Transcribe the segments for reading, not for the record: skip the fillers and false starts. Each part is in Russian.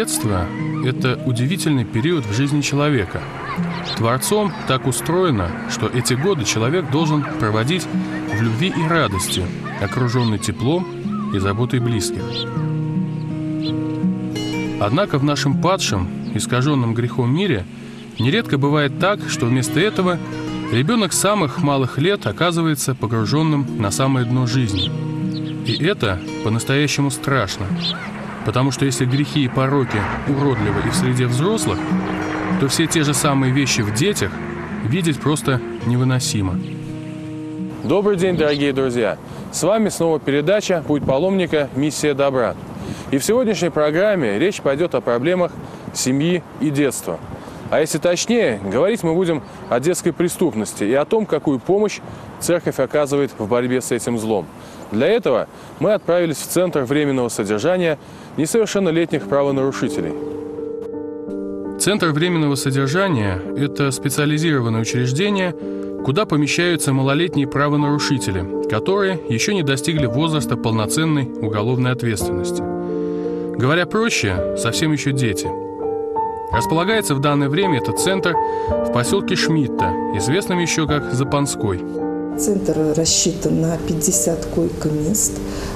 Детство – это удивительный период в жизни человека. Творцом так устроено, что эти годы человек должен проводить в любви и радости, окруженный теплом и заботой близких. Однако в нашем падшем, искаженном грехом мире нередко бывает так, что вместо этого ребенок с самых малых лет оказывается погруженным на самое дно жизни. И это по-настоящему страшно, потому что если грехи и пороки уродливы и в среде взрослых, то все те же самые вещи в детях видеть просто невыносимо. Добрый день, дорогие друзья! С вами снова передача «Путь паломника. Миссия добра». И в сегодняшней программе речь пойдет о проблемах семьи и детства. А если точнее, говорить мы будем о детской преступности и о том, какую помощь церковь оказывает в борьбе с этим злом. Для этого мы отправились в Центр временного содержания несовершеннолетних правонарушителей. Центр временного содержания – это специализированное учреждение, куда помещаются малолетние правонарушители, которые еще не достигли возраста полноценной уголовной ответственности. Говоря проще, совсем еще дети. Располагается в данное время этот центр в поселке Шмидта, известном еще как Запанской. Центр рассчитан на 50 койко-мест.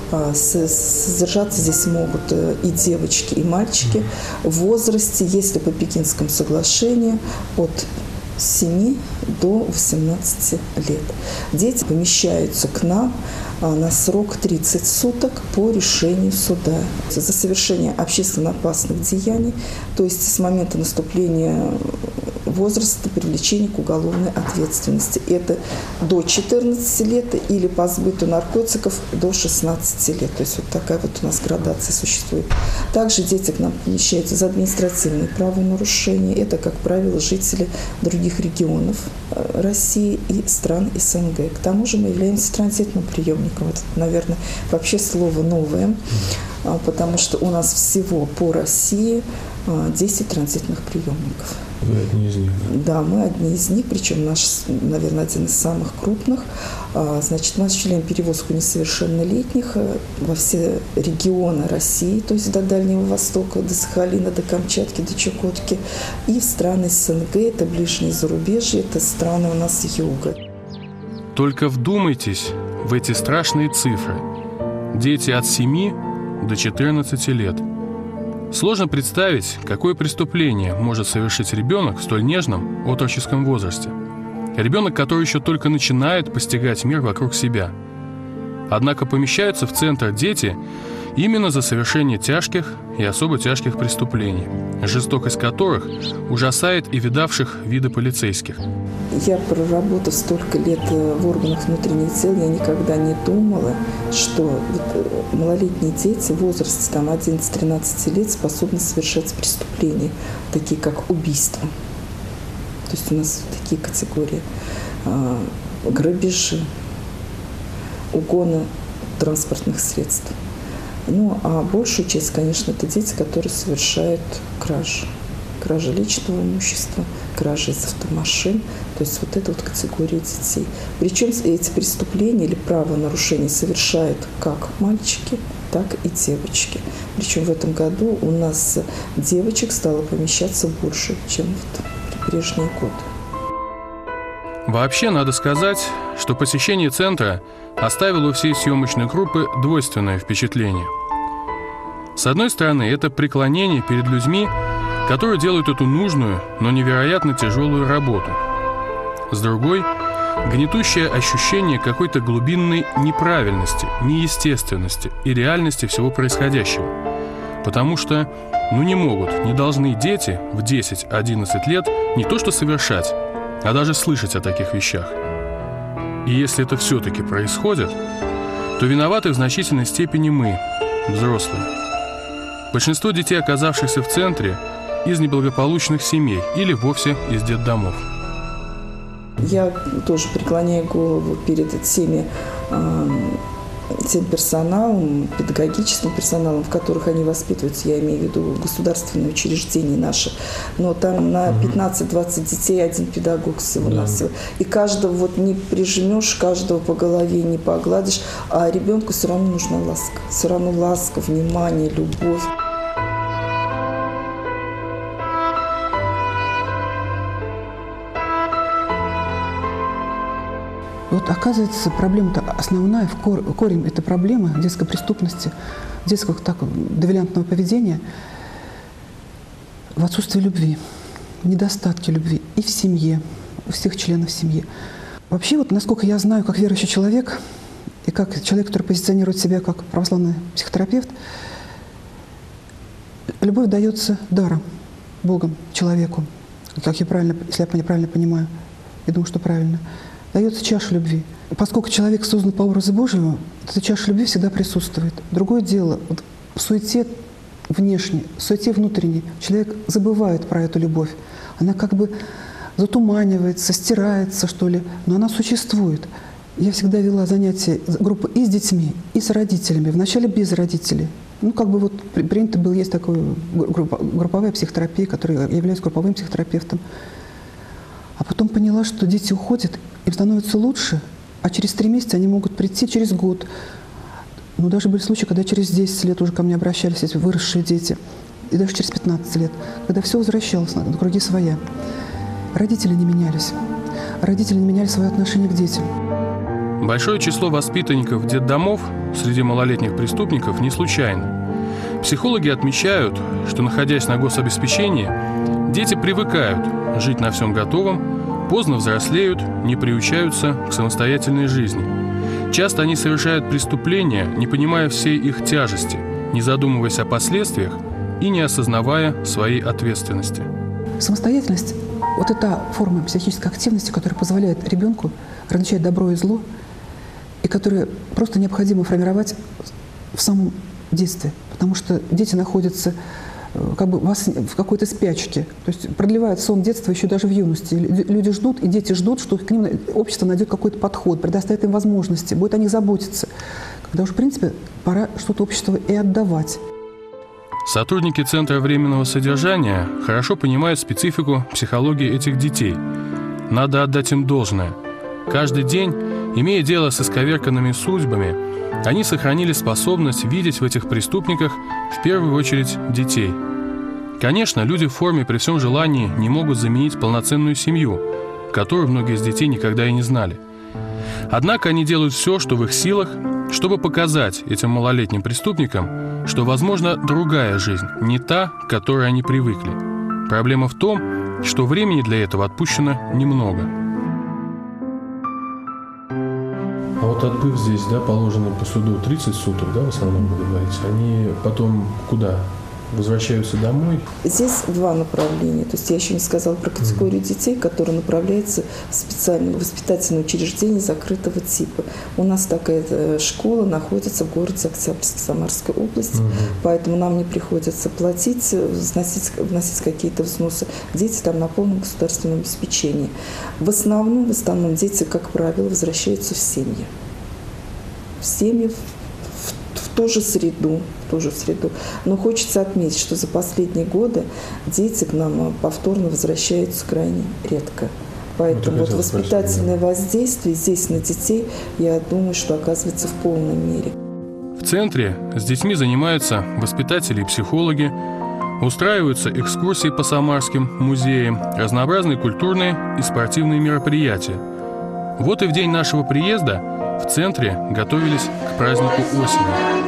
Содержаться здесь могут и девочки, и мальчики в возрасте, если по Пекинскому соглашению, от 7 до 18 лет. Дети помещаются к нам на срок 30 суток по решению суда за совершение общественно опасных деяний, то есть с момента наступления возраста привлечения к уголовной ответственности. Это до 14 лет или по сбыту наркотиков до 16 лет. То есть вот такая вот у нас градация существует. Также дети к нам помещаются за административные правонарушения. Это, как правило, жители других регионов России и стран СНГ. К тому же мы являемся транзитным приемником. Это, наверное, вообще слово новое, потому что у нас всего по России 10 транзитных приемников. Вы одни из них? Да, мы одни из них, причем наш, наверное, один из самых крупных. Значит, мы осуществляем перевозку несовершеннолетних во все регионы России, то есть до Дальнего Востока, до Сахалина, до Камчатки, до Чукотки, и в страны СНГ, это ближние зарубежья, это страны у нас юга. Только вдумайтесь в эти страшные цифры. Дети от 7 до 14 лет. Сложно представить, какое преступление может совершить ребенок в столь нежном отроческом возрасте. Ребенок, который еще только начинает постигать мир вокруг себя. Однако помещаются в центр дети именно за совершение тяжких и особо тяжких преступлений, жестокость которых ужасает и видавших виды полицейских. Я, проработав столько лет в органах внутренних дел, я никогда не думала, что малолетние дети в возрасте 11-13 лет способны совершать преступления, такие как убийство. То есть у нас такие категории: грабежи, угоны транспортных средств. Ну, а большую часть, конечно, это дети, которые совершают кражи. Кражи личного имущества, кражи из автомашин. То есть вот это вот категория детей. Причем эти преступления или правонарушения совершают как мальчики, так и девочки. Причем в этом году у нас девочек стало помещаться больше, чем в прежние годы. Вообще, надо сказать, что посещение центра оставило у всей съемочной группы двойственное впечатление. С одной стороны, это преклонение перед людьми, которые делают эту нужную, но невероятно тяжелую работу. С другой – гнетущее ощущение какой-то глубинной неправильности, неестественности и реальности всего происходящего. Потому что, не могут, не должны дети в 10-11 лет не то что совершать, а даже слышать о таких вещах. И если это все-таки происходит, то виноваты в значительной степени мы, взрослые. Большинство детей, оказавшихся в центре, из неблагополучных семей или вовсе из детдомов. Я тоже преклоняю голову перед тем персоналом, педагогическим персоналом, в которых они воспитываются, я имею в виду государственные учреждения наши, но там на 15-20 детей один педагог всего-навсего. И каждого не прижмешь, каждого по голове не погладишь, а ребенку все равно нужна ласка. Все равно ласка, внимание, любовь. Вот оказывается, проблема-то основная, корень этой проблемы детской преступности, детского довилянтного поведения в отсутствии любви, в недостатке любви и в семье, у всех членов семьи. Вообще, вот насколько я знаю, как верующий человек, и как человек, который позиционирует себя как православный психотерапевт, любовь дается даром, Богом, человеку. Как я правильно, если я правильно понимаю, я думаю, что правильно. Дается чаша любви. Поскольку человек создан по образу Божьему, эта чаша любви всегда присутствует. Другое дело, вот в суете внешней, в суете внутренней человек забывает про эту любовь. Она как бы затуманивается, стирается, что ли, но она существует. Я всегда вела занятия, группы и с детьми, и с родителями. Вначале без родителей. Ну, как бы вот принято было, есть такая групповая психотерапия, которая является групповым психотерапевтом. А потом поняла, что дети уходят, им становится лучше, а через 3 месяца они могут прийти, через год. Ну, даже были случаи, когда через 10 лет уже ко мне обращались эти выросшие дети. И даже через 15 лет, когда все возвращалось на круги своя. Родители не менялись. Родители не меняли свое отношение к детям. Большое число воспитанников детдомов среди малолетних преступников не случайно. Психологи отмечают, что, находясь на гособеспечении, дети привыкают жить на всем готовом, поздно взрослеют, не приучаются к самостоятельной жизни. Часто они совершают преступления, не понимая всей их тяжести, не задумываясь о последствиях и не осознавая своей ответственности. Самостоятельность – вот это форма психической активности, которая позволяет ребенку различать добро и зло, и которую просто необходимо формировать в самом детстве. Потому что дети находятся как бы в какой-то спячке. То есть продлевает сон детства еще даже в юности. Люди ждут, и дети ждут, что к ним общество найдет какой-то подход, предоставит им возможности, будет о них заботиться. Когда уже, в принципе, пора что-то обществу и отдавать. Сотрудники Центра временного содержания хорошо понимают специфику психологии этих детей. Надо отдать им должное. Каждый день, имея дело с исковерканными судьбами, они сохранили способность видеть в этих преступниках в первую очередь детей. Конечно, люди в форме при всем желании не могут заменить полноценную семью, которую многие из детей никогда и не знали. Однако они делают все, что в их силах, чтобы показать этим малолетним преступникам, что возможна другая жизнь, не та, к которой они привыкли. Проблема в том, что времени для этого отпущено немного. А вот отбыв здесь, да, положенный по суду 30 суток, да, в основном, вы говорите, они потом куда? Возвращаются домой? Здесь 2 направления. То есть я еще не сказала про категорию детей, которые направляются в специальное воспитательное учреждение закрытого типа. У нас такая школа находится в городе Октябрьске Самарской области, поэтому нам не приходится платить, вносить какие-то взносы. Дети там на полном государственном обеспечении. В основном дети, как правило, возвращаются в семьи. В семьи, в ту же среду. Но хочется отметить, что за последние годы дети к нам повторно возвращаются крайне редко. Поэтому вот воспитательное воздействие здесь на детей, я думаю, что оказывается в полной мере. В центре с детьми занимаются воспитатели и психологи, устраиваются экскурсии по самарским музеям, разнообразные культурные и спортивные мероприятия. Вот и в день нашего приезда в центре готовились к празднику осени.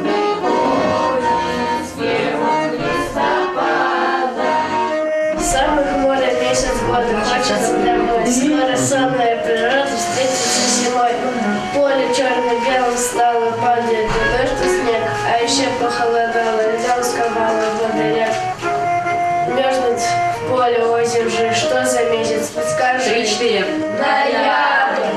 Скоро сонная природа встретится зимой. Поле черно-белым стало, падает дождь и снег, а еще похолодало, льдом сковало воды рек. Мерзнет в поле озеро же, что за месяц, подскажи. 3-4. Ноябрь.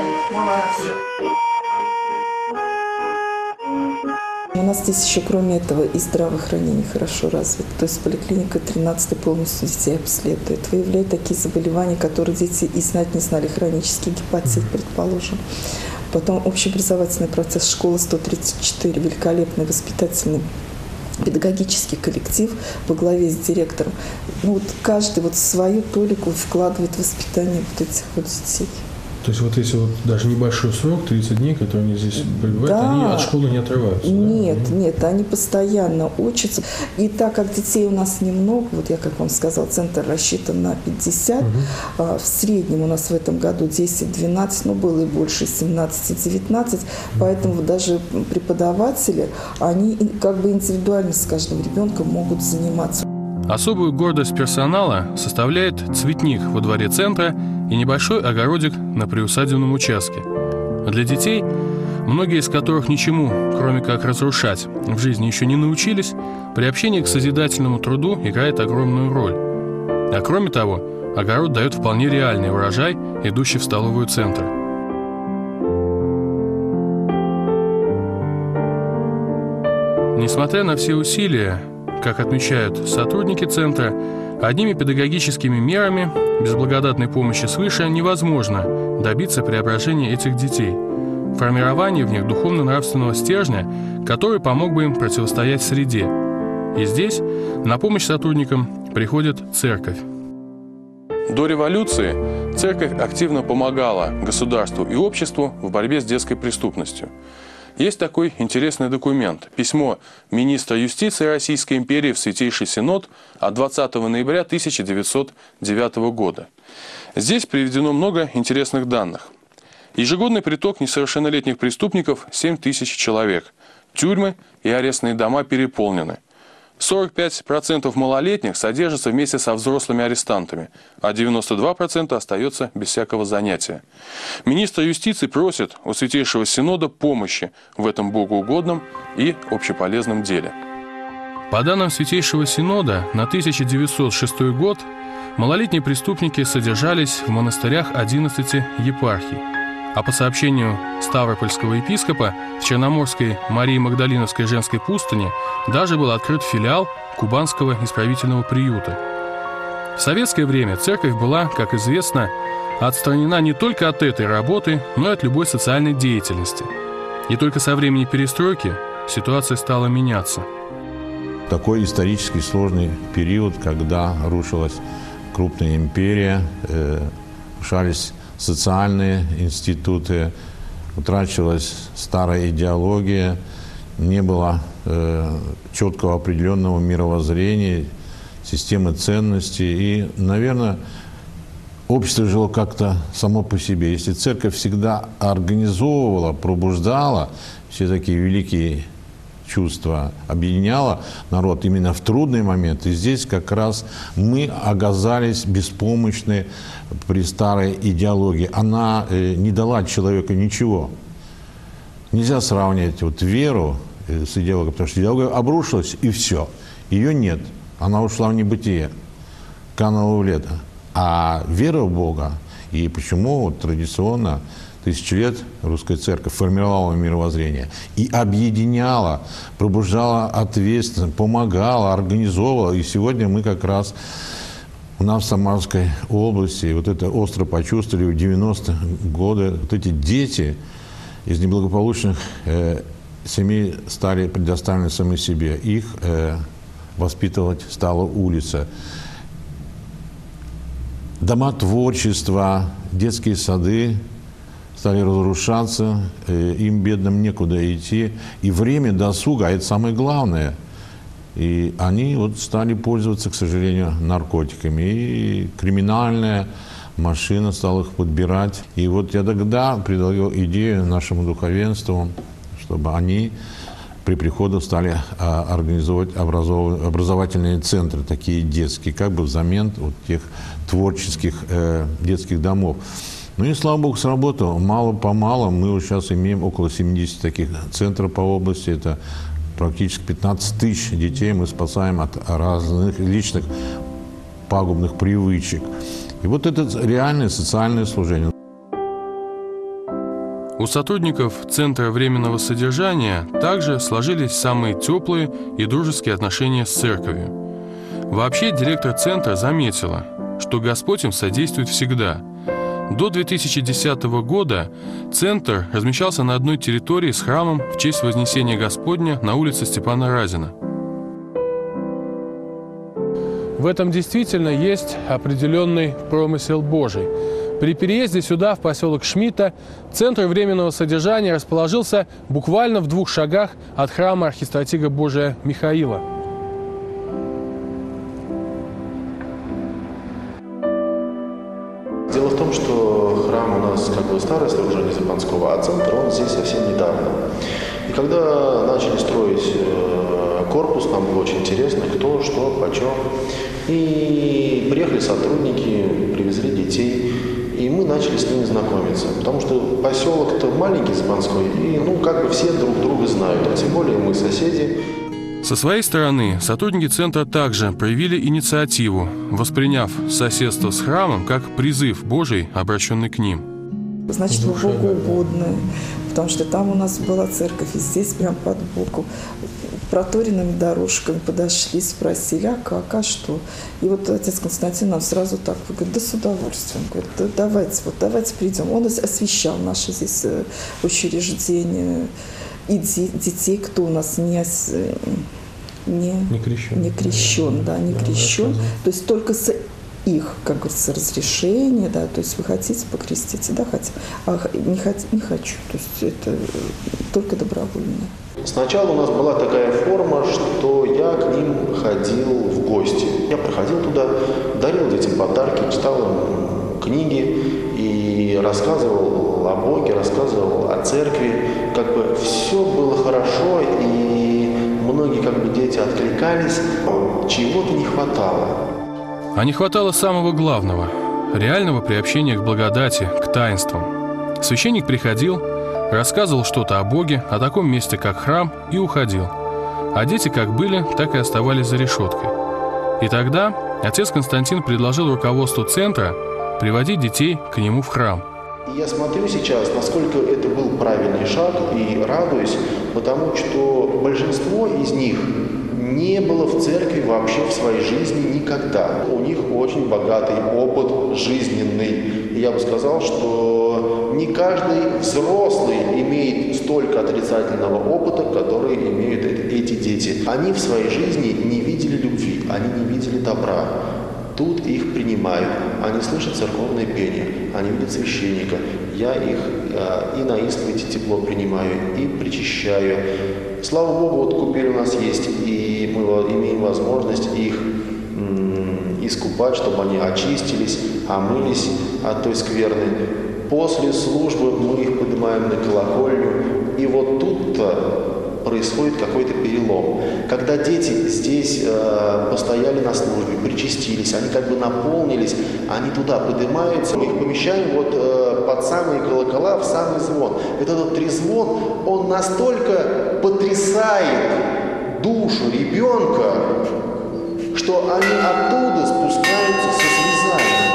У нас здесь еще, кроме этого, и здравоохранение хорошо развито. То есть поликлиника 13 полностью детей обследует, выявляет такие заболевания, которые дети и знать не знали, хронический гепатит, предположим. Потом общеобразовательный процесс, школа 134, великолепный воспитательный педагогический коллектив во главе с директором. Ну, вот каждый вот свою толику вкладывает в воспитание вот этих вот детей. То есть вот если вот даже небольшой срок, 30 дней, которые они здесь пребывают, Да. они от школы не отрываются? Нет, нет, они постоянно учатся. И так как детей у нас немного, вот я как вам сказала, центр рассчитан на 50, в среднем у нас в этом году 10-12, но было и больше 17-19, поэтому даже преподаватели, они как бы индивидуально с каждым ребенком могут заниматься. Особую гордость персонала составляет цветник во дворе центра и небольшой огородик на приусадебном участке. Для детей, многие из которых ничему, кроме как разрушать, в жизни еще не научились, приобщение к созидательному труду играет огромную роль. А кроме того, огород дает вполне реальный урожай, идущий в столовую центра. Несмотря на все усилия, как отмечают сотрудники центра, одними педагогическими мерами, без благодатной помощи свыше, невозможно добиться преображения этих детей, формирования в них духовно-нравственного стержня, который помог бы им противостоять среде. И здесь на помощь сотрудникам приходит церковь. До революции церковь активно помогала государству и обществу в борьбе с детской преступностью. Есть такой интересный документ – письмо министра юстиции Российской империи в Святейший Синод от 20 ноября 1909 года. Здесь приведено много интересных данных. Ежегодный приток несовершеннолетних преступников – 7 тысяч человек. Тюрьмы и арестные дома переполнены. 45% малолетних содержатся вместе со взрослыми арестантами, а 92% остается без всякого занятия. Министр юстиции просит у Святейшего Синода помощи в этом богоугодном и общеполезном деле. По данным Святейшего Синода, на 1906 год малолетние преступники содержались в монастырях 11 епархий. А по сообщению Ставропольского епископа, в Черноморской Марии Магдалиновской женской пустыне даже был открыт филиал Кубанского исправительного приюта. В советское время церковь была, как известно, отстранена не только от этой работы, но и от любой социальной деятельности. И только со времени перестройки ситуация стала меняться. Такой исторически сложный период, когда рушилась крупная империя, рушались социальные институты, утрачивалась старая идеология, не было четкого определенного мировоззрения, системы ценностей. И, наверное, общество жило как-то само по себе. Если церковь всегда организовывала, пробуждала все такие великие чувства, объединяла народ именно в трудный момент, и здесь как раз мы оказались беспомощны при старой идеологии. Она не дала человеку ничего. Нельзя сравнивать вот веру с идеологией, потому что идеология обрушилась, и все. Ее нет. Она ушла в небытие, канула в лето. А вера в Бога, и почему вот традиционно тысячи лет русская церковь формировала мировоззрение и объединяла, пробуждала ответственность, помогала, организовывала. И сегодня мы как раз у нас в Самарской области вот это остро почувствовали в 90-е годы. Вот эти дети из неблагополучных семей стали предоставлены самим себе. Их воспитывать стала улица. Дома творчества, детские сады стали разрушаться, им, бедным, некуда идти. И время досуга, а это самое главное. И они вот стали пользоваться, к сожалению, наркотиками. И криминальная машина стала их подбирать. И вот я тогда предложил идею нашему духовенству, чтобы они при приходе стали организовывать образовательные центры, такие детские, как бы взамен вот тех творческих детских домов. Ну и, слава богу, сработало. Мало-помалу мы вот сейчас имеем около 70 таких центров по области. Это практически 15 тысяч детей мы спасаем от разных личных пагубных привычек. И вот это реальное социальное служение. У сотрудников Центра временного содержания также сложились самые теплые и дружеские отношения с церковью. Вообще, директор центра заметила, что Господь им содействует всегда. До 2010 года центр размещался на одной территории с храмом в честь Вознесения Господня на улице Степана Разина. В этом действительно есть определенный промысел Божий. При переезде сюда, в поселок Шмидта, центр временного содержания расположился буквально в 2 шагах от храма архистратига Божия Михаила. Дело в том, что храм у нас как бы старое сооружение Запанского, а центр он здесь совсем недавно. И когда начали строить корпус, нам было очень интересно, кто, что, почем. И приехали сотрудники, привезли детей, и мы начали с ними знакомиться. Потому что поселок-то маленький Запанской, и как бы все друг друга знают, а тем более мы соседи. Со своей стороны, сотрудники центра также проявили инициативу, восприняв соседство с храмом как призыв Божий, обращенный к ним. Значит, мы богоугодные, потому что там у нас была церковь, и здесь прям под боку. Проторенными дорожками подошли, спросили, а как, а что? И вот отец Константин нам сразу так говорит, да с удовольствием. Говорит, да давайте придем. Он освещал наши здесь учреждения. И детей, кто у нас не крещен, да, не крещен. То есть только с их, как говорится, разрешения, да, то есть вы хотите покреститься, да, хотите, а не хочу, то есть это только добровольно. Сначала у нас была такая форма, что я к ним ходил в гости. Я проходил туда, дарил детям подарки, читал им книги и рассказывал о Боге, рассказывал о церкви. Как бы все было хорошо, и многие как бы дети откликались. Чего-то не хватало. А не хватало самого главного – реального приобщения к благодати, к таинствам. Священник приходил, рассказывал что-то о Боге, о таком месте, как храм, и уходил. А дети как были, так и оставались за решеткой. И тогда отец Константин предложил руководству центра приводить детей к нему в храм. И я смотрю сейчас, насколько это был правильный шаг, и радуюсь, потому что большинство из них не было в церкви вообще в своей жизни никогда. У них очень богатый опыт жизненный. И я бы сказал, что не каждый взрослый имеет столько отрицательного опыта, который имеют эти дети. Они в своей жизни не видели любви, они не видели добра. Тут их принимают, они слышат церковное пение, они видят священника. Я их и на исповеди тепло принимаю, и причащаю. Слава Богу, вот купель у нас есть, и мы имеем возможность их искупать, чтобы они очистились, омылись от той скверны. После службы мы их поднимаем на колокольню, и вот тут-то происходит какой-то перелом. Когда дети здесь постояли на службе, причастились, они как бы наполнились, они туда поднимаются, мы их помещаем вот под самые колокола, в самый звон. Этот трезвон, он настолько потрясает душу ребенка, что они оттуда спускаются со слезами.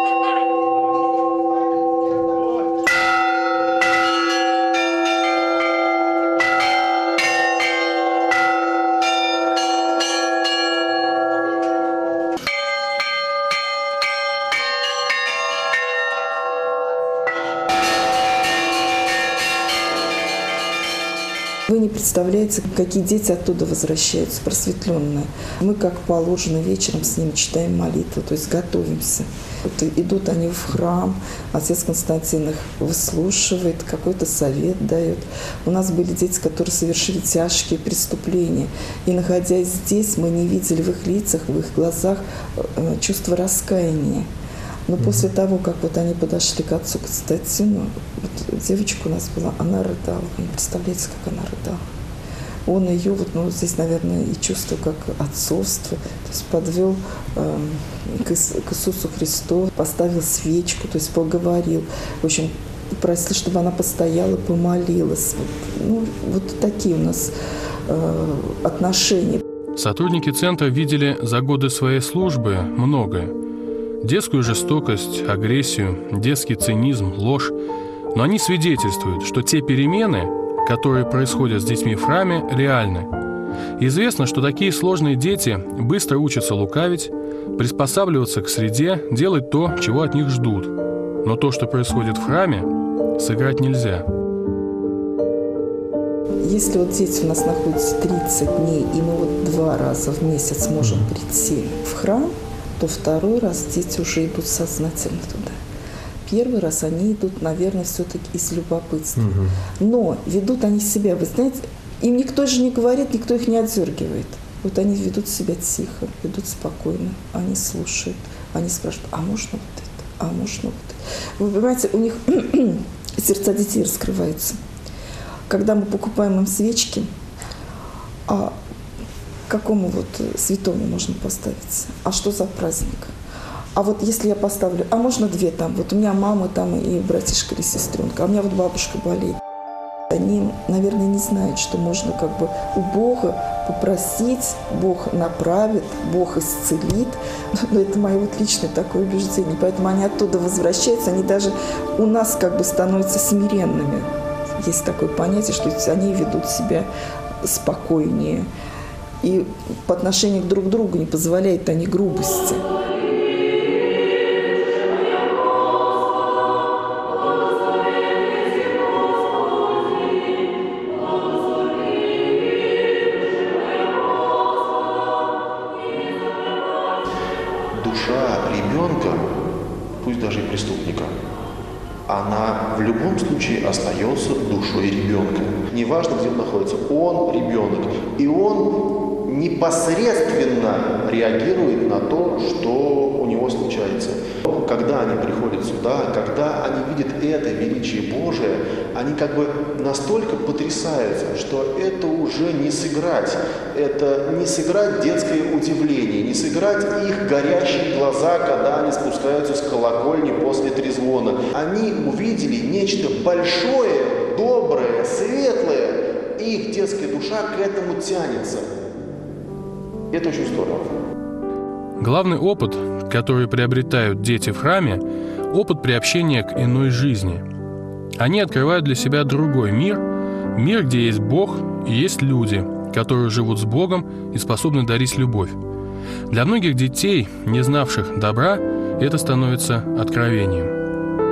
Вы не представляете, какие дети оттуда возвращаются, просветленные. Мы, как положено, вечером с ними читаем молитву, то есть готовимся. Вот идут они в храм, отец Константин их выслушивает, какой-то совет дает. У нас были дети, которые совершили тяжкие преступления. И, находясь здесь, мы не видели в их лицах, в их глазах чувства раскаяния. Но после того, как вот они подошли к отцу Константину, вот девочка у нас была, она рыдала. Вы не представляете, как она рыдала. Он ее, вот, ну, здесь, наверное, и чувство как отцовство, то есть подвел к Иисусу Христу, поставил свечку, то есть поговорил. В общем, просил, чтобы она постояла, помолилась. Ну, вот такие у нас отношения. Сотрудники центра видели за годы своей службы многое. Детскую жестокость, агрессию, детский цинизм, ложь. Но они свидетельствуют, что те перемены, которые происходят с детьми в храме, реальны. Известно, что такие сложные дети быстро учатся лукавить, приспосабливаться к среде, делать то, чего от них ждут. Но то, что происходит в храме, сыграть нельзя. Если вот дети у нас находятся 30 дней, и мы вот 2 раза в месяц можем прийти в храм, то 2-й раз дети уже идут сознательно туда. первый раз, они идут, наверное, все-таки из любопытства. Но ведут они себя, вы знаете, им никто же не говорит, никто их не отдергивает. Вот они ведут себя тихо, ведут спокойно, они слушают, они спрашивают, а можно вот это, а можно вот это. Вы понимаете, у них сердца детей раскрываются. Когда мы покупаем им свечки, а какому вот святому можно поставить? А что за праздник? А вот если я поставлю, а можно 2 там, вот у меня мама там и братишка или сестренка, а у меня вот бабушка болеет. Они, наверное, не знают, что можно как бы у Бога попросить, Бог направит, Бог исцелит. Но это мое вот личное такое убеждение. Поэтому они оттуда возвращаются, они даже у нас как бы становятся смиренными. Есть такое понятие, что они ведут себя спокойнее. И по отношению друг к другу не позволяют они грубости. Душа ребенка, пусть даже и преступника, она в любом случае остается душой ребенка. Неважно, где он находится, он ребенок. И он непосредственно реагирует на то, что у него случается. Когда они приходят сюда, когда они видят это величие Божие, они как бы настолько потрясаются, что это уже не сыграть. Это не сыграть детское удивление, не сыграть их горящие глаза, когда они спускаются с колокольни после трезвона. Они увидели нечто большое, доброе, светлое, и их детская душа к этому тянется. Это очень здорово. Главный опыт, который приобретают дети в храме, опыт приобщения к иной жизни. Они открывают для себя другой мир, мир, где есть Бог и есть люди, которые живут с Богом и способны дарить любовь. Для многих детей, не знавших добра, это становится откровением.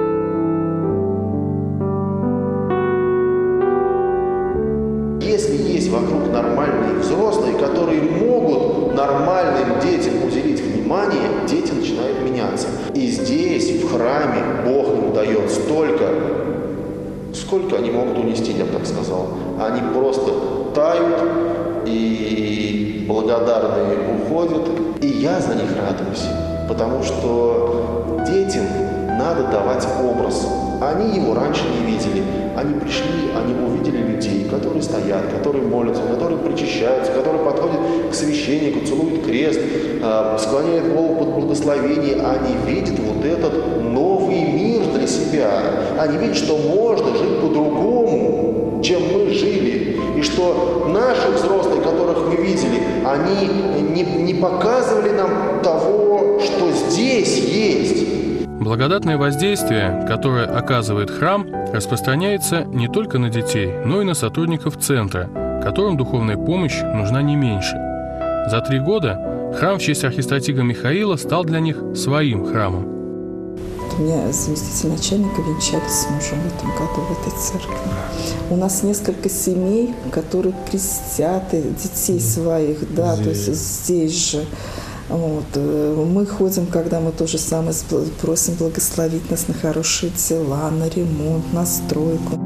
Если есть вокруг нормальные взрослые, которые могут нормальным детям уделить внимание, дети начинают меняться. И здесь, в храме, Бог им дает столько, сколько они могут унести, я бы так сказал. Они просто тают и благодарные уходят. И я за них радуюсь, потому что детям надо давать образ. Они его раньше не видели. Они пришли, они увидели людей, которые стоят, которые молятся, которые причащаются, которые подходят к священнику, целуют крест, склоняют голову под благословение. Они видят вот этот новый мир для себя. Они видят, что можно жить по-другому, чем мы жили. И что наши взрослые, которых мы видели, они не показывали нам того, что здесь есть. Благодатное воздействие, которое оказывает храм, распространяется не только на детей, но и на сотрудников центра, которым духовная помощь нужна не меньше. За 3 года храм в честь архистратига Михаила стал для них своим храмом. У меня заместитель начальника венчались с мужем в этом году в этой церкви. У нас несколько семей, которые крестят детей своих, да, то есть здесь же. Вот. Мы ходим, когда мы то же самое просим благословить нас на хорошие дела, на ремонт, на стройку.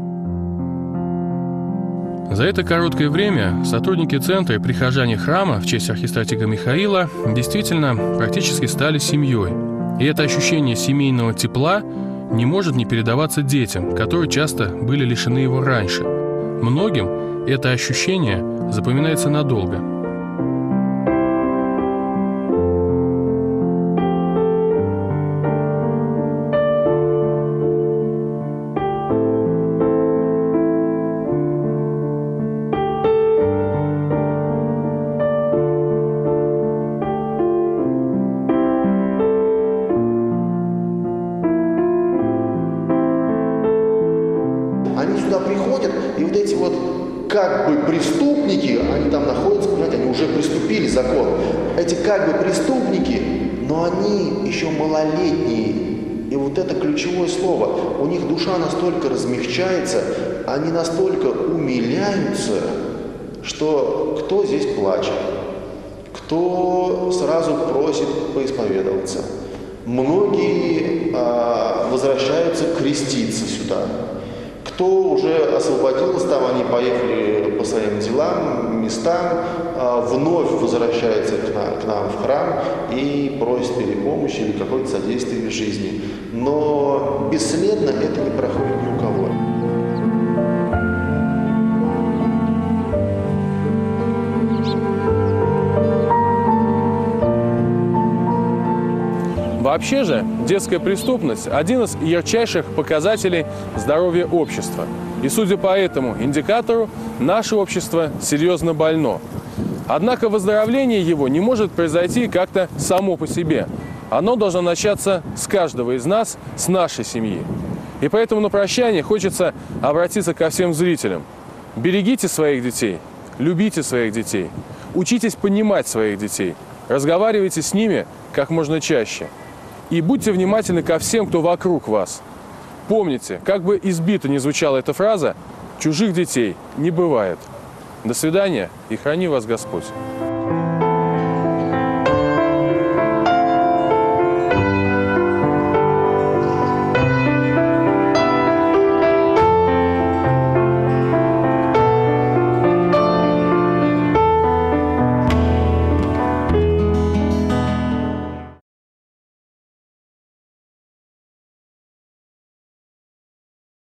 За это короткое время сотрудники центра и прихожане храма в честь архистратига Михаила действительно практически стали семьей. И это ощущение семейного тепла не может не передаваться детям, которые часто были лишены его раньше. Многим это ощущение запоминается надолго. Они сюда приходят, и вот эти вот как бы преступники, они там находятся, понимаете, они уже приступили закон. Эти как бы преступники, но они еще малолетние. И вот это ключевое слово. У них душа настолько размягчается, они настолько умиляются, что кто здесь плачет, кто сразу просит поисповедоваться, Многие возвращаются креститься сюда. Кто уже освободился там, они поехали по своим делам, местам, вновь возвращаются к нам в храм и просят или помощи, или какое-то содействие в жизни. Но бесследно это не проходит ни у кого. Вообще же, детская преступность – один из ярчайших показателей здоровья общества. И судя по этому индикатору, наше общество серьезно больно. Однако выздоровление его не может произойти как-то само по себе. Оно должно начаться с каждого из нас, с нашей семьи. И поэтому на прощание хочется обратиться ко всем зрителям. Берегите своих детей, любите своих детей, учитесь понимать своих детей, разговаривайте с ними как можно чаще. И будьте внимательны ко всем, кто вокруг вас. Помните, как бы избито ни звучала эта фраза, чужих детей не бывает. До свидания и храни вас Господь.